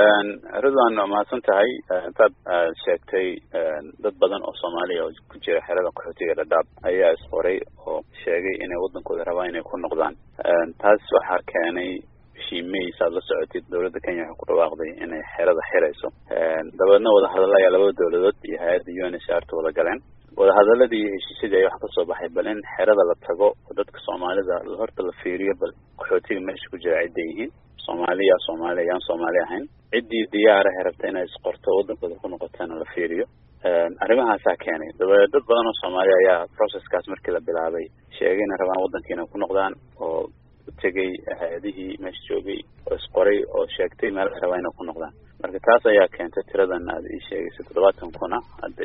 Ridwan mahadsan tahay intaad sheegtay dad badan oo Soomaaliya oo ku jira xerada qaxootiga Dadaab ayaa isqoray oo sheegay inay wadankooda rabaan inay ku noqdaan. Taas waxaa keenay bishii May saad la socotid dowladda Kenya waxay ku dhawaaqday inay xerada xirayso. Dabadeedna wada hadal ayaa labada dowladood iyo hay'adda UNHCR wada galeen. wada hadaladii heshiisyadii ay wax ka soo baxay bal in xerada la tago oo dadka Soomaalida horta la fiiriyo bal qaxootiga meesha ku jira ciiday yihiin Soomaali ahayn ciddii diyaar ah rabta inay isqorto wadankooda ku noqotana la fiiriyo arrimahaas keenay dad badan oo Soomaali ayaa processkaas markii la bilaabay sheegay in rabaan wadankiina ku noqdaan oo tagay hay'adihii meesha joogay oo isqoray oo sheegtay meel rabaan inay ku noqdaan marka taas ayaa keentay tiradan aad ii sheegay 70 hadda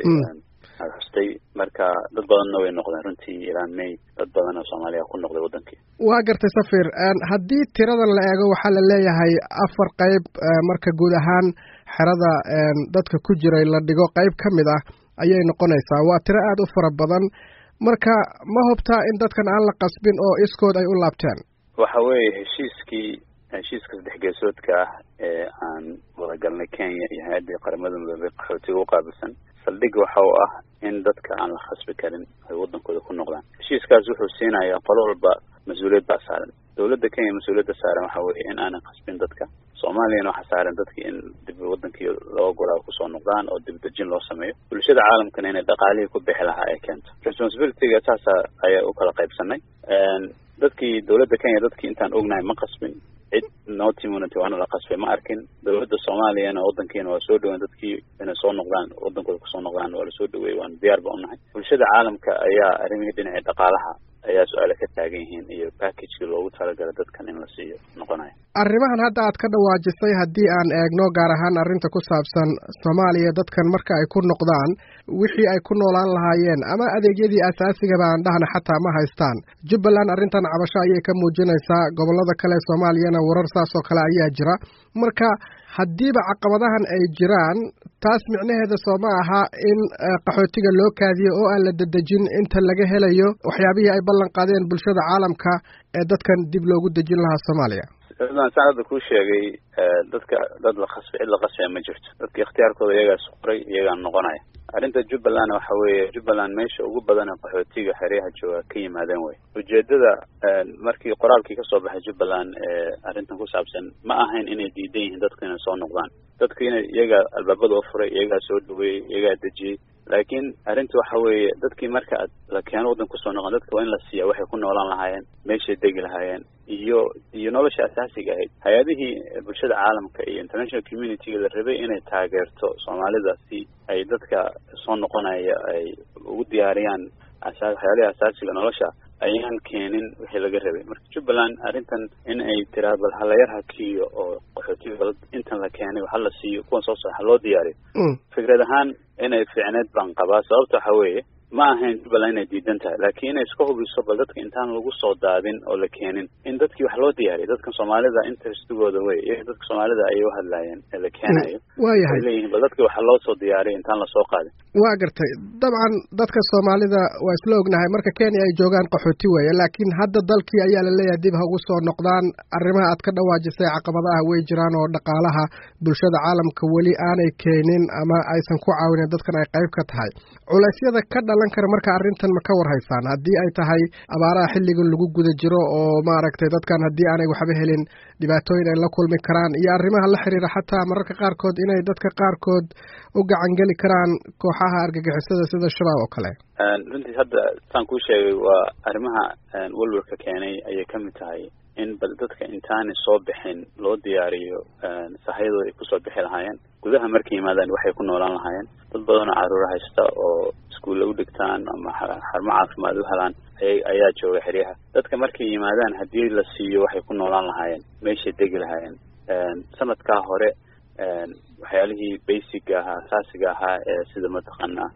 hastay marka dad badan way noqdeen runtii ilaa May dad badan oo Soomaaliya ku noqday wadankii waa gartay Safir haddii tiradan la eego waxa la leeyahay 4 qayb marka guud ahaan xerada dadka ku jiray la dhigo qayb kamid ah ayay noqonaysaa waa tiro aad u fara badan marka ma hubtaa in dadkan aan la qasbin oo iskood ay u laabtaan waxa weeye heshiiska saddex geesoodka ah ee aan wada galnay Kenya iyo hay'adda qaramada midoobay qaxootiga u qaabilsan saldhig waxa uu ah in dadka aan la khasbi karin ay wadankooda ku noqdaan heshiiskaas wuxuu siinayaa qolo walba mas'uuliyad baa saaran dowladda Kenya mas'uuliyadda saaran waxa weeye in aanan khasbin dadka Soomaaliyana waxa saaran dadka in dib wadankii loo golaa ku soo noqdaan oo dib dejin loo sameeyo bulshada caalamkana inay dhaqaalihi ku bixi lahaa ay keento responsibility-ga taas ayaa u kala qaybsanay dadkii dowladda Kenya dadkii intaan ognahay ma qasbin cid no community waana la qasbay ma arkin dowladda Soomaaliyana wadankeena waa soo dhawaan dadkii inay soo noqdaan wadankooda ku soo noqdaan waa la soo dhaweeyay waan diyaar ba u nahay bulshada caalamka ayaa arrimaha dhinaca dhaqaalaha ayaa su'aalo ka taagan yihiin iyo package loogu talagalay dadkan in la siiyo noqonayo arrimahan hadda aad ka dhawaajisay haddii aan eegno gaar ahaan arrinta ku saabsan Soomaaliya dadkan marka ay ku noqdaan wixii ay ku noolaan lahaayeen ama adeegyadii asaasiga baan dhahna xataa ma haystaan Jubbaland arrintan cabasho ayay ka muujinaysaa gobolada kale Soomaaliyana warar saas oo kale ayaa jira marka haddiiba caqabadahan ay jiraan taas micnaheeda soo ma aha in qaxootiga loo kaadiyo oo aan la dadejin inta laga helayo waxyaabihii ay ballan qaadeen bulshada caalamka ee dadkan dib loogu dejin lahaa Soomaaliya saacada ku sheegay dad la qasbay ma jirto dadka ikhtiyaarkooda iyaga qoray iyaga noqonaya arrinta Jubbaland waxa weeye Jubbaland meesha ugu badan qaxootiga xeryaha jooga ka yimaadeen way ujeedada markii qoraalkii ka soo baxay Jubbaland arrintan ku saabsan ma ahayn inay diidan yihiin dadka inay soo noqdaan dadka inay iyaga albaabada u furay iyaga soo dhaweeyay iyaga dejiyay laakiin arrintu waxa weeye dadkii marka la keeno wadan ku soo noqon dadka waa in la siiyo waxay ku noolaan lahaayeen meesha degi lahaayeen iyo nolosha asaasiga ahayd hay'adihii bulshada caalamka iyo international community-ga la rabay inay taageerto Soomaalida si ay dadka soo noqonaya ay ugu diyaariyaan hay'adaha asaasiga nolosha ayaan keenin wixii laga rabay marka Jubbaland arrintan in ay tiraahdo bal halayar hakiyo oo qaxootiga intan la keenay waxa la siiyo kuwan soo sax loo diyaariyo fikrad ahaan inay fiicneed baan qabaa sababta waxa weeye ma ahayn Jubbaland inay diidan tahay laakiin inay isku hubiso bal dadka intaan lagu soo daadin oo la keenin in dadkii wax loo diyaariyo dadka Soomaalida interest-gooda way iyo dadka Soomaalida ay u hadlayeen ee la keenayo waayahay leeyihiin bal dadkii wax loo soo diyaariyo intaan la soo qaadin waa gartay dabcan dadka Soomaalida waa isla ognahay marka Kenya ay joogaan qaxooti weeye laakiin hadda dalkii ayaa la leeyahay dib ugu soo noqdaan arrimaha aad ka dhawaajisay caqabadaha way jiraan oo dhaqaalaha bulshada caalamka wali aanay keenin ama aysan ku caawinin dadkan ay qayb ka tahay culaysyada ka dhalan kara marka arrintan ma ka war haysaan haddii ay tahay abaaraha xilligan lagu guda jiro oo maaragtay dadkan haddii aanay waxba helin dhibaatooyin ay la kulmi karaan iyo arrimaha la xiriira xataa mararka qaarkood inay dadka qaarkood u gacan geli karaan kooxaha argagixisada sida shabaab oo kale runtii hadda saan kuu sheegay waa arrimaha walwalka keenay ayay ka mid tahay in bal dadka intaanay soo bixin loo diyaariyo sahayadooda ay kusoo bixi lahaayeen gudaha markay yimaadaan waxay ku noolaan lahaayeen dad badan oo carruur haysta oo iskuulla u dhigtaan ama xarumo caafimaad u helaan ayaa jooga xeryaha dadka markay yimaadaan haddii la siiyo waxay ku noolaan lahaayeen meeshay degi lahaayeen sanadkaa hore waxyaalihii basic ahaa asaasiga ahaa ee sida mataqaanaa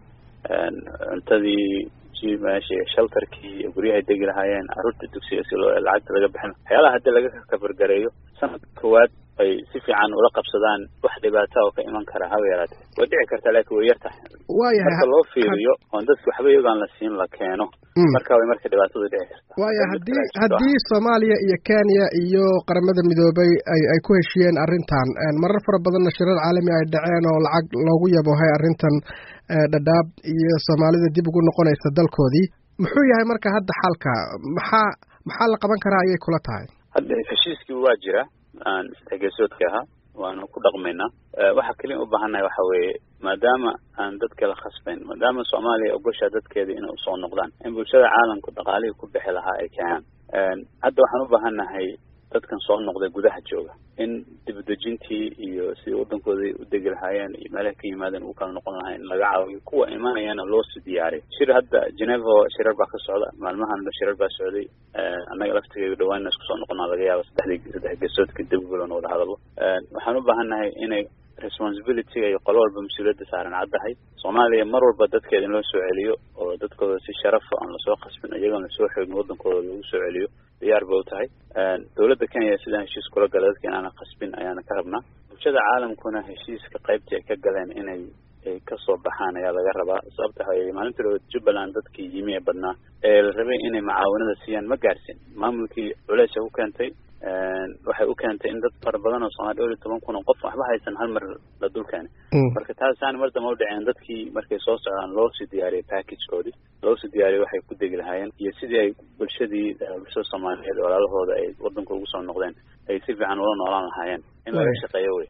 cuntadii meesha shelterkii guryahay degi lahaayeen carruurta dugsiga si lacagta laga bixin waxyaalaha haddii laga kabargareeyo sanad koowaad ay si fiican ula qabsadaan wax dhibaato oo ka iman kara haba yaraatee way dhici kartaa laakiin way yartahay marka loo fiiriyo oon dadka waxba iyagaan la siin la keeno marka way marka dhibaatadu dhici kartaa waaya haddii Soomaaliya iyo Kenya iyo qaramada midoobay ay ku heshiyeen arrintan marar fara badanna shirar caalami ay dhaceen oo lacag loogu yabohay arrintan Dadaab iyo Soomaalida dib ugu noqonaysa dalkoodii muxuu yahay marka hadda xalka maxaa la qaban karaa ayay kula tahay hadda heshiiskii waa jira aan istaageesoodka ahaa waanu ku dhaqmaynaa waxa kaliya u baahannahay waxa weeye maadaama aan dadka la khasbayn maadaama Soomaaliya ogosha dadkeeda inay soo noqdaan in bulshada caalamku dhaqaalihi ku bixi lahaa ay keenaan hadda waxaan u baahannahay dadkan soo noqday gudaha jooga in dibadejintii iyo sidii wadankooda u degi lahaayeen iyo meelaha ka yimaadeen u kala noqon lahayn laga caawiyo kuwa imanayana loo sii diyaariyo shir hadda Geneva shirar baa ka socda maalmahan shirar baa socday annaga laftigeeda dhawaan isku soo noqonaa laga yaabo saddex geesoodka dib ulan wada hadallo waxaan u baahannahay inay responsibility ay qolo walba mas'uuliyadda saaran caddahay Soomaaliya mar walba dadkeeda in loo soo celiyo oo dadkooda si sharaf ah aan la soo qasbin iyagoon la soo xoogin wadankooda lagu soo celiyo diyaar baa u tahay dawladda Kenya sidaan heshiis kula galay dadka inaan qasbin ayaana ka rabnaa bulshada caalamkuna heshiiska qaybtii ay ka galeen inay ka soo baxaan ayaa laga rabaa sababta ay maalinta Jubbaland dadkii yimi ee badnaa ee la rabay inay macaawinada siiyaan ma gaarsin maamulkii culays u keentay waxay u keentay in dad fara badan oo Soomaaliya 10,000 oo qof waxba haysan hal mar la dulkaan marka taasaan mar dambe u dhaceen dadkii markay soo socdaan loo sii diyaariyay package-koodii loo sii diyaariyay waxay ku degi lahaayeen iyo sidii ay bulshada Soomaaliyeed walaalahooda ay wadanka ugu soo noqdeen ay si fiican ula noolaan lahaayeen in laga shaqeeyo way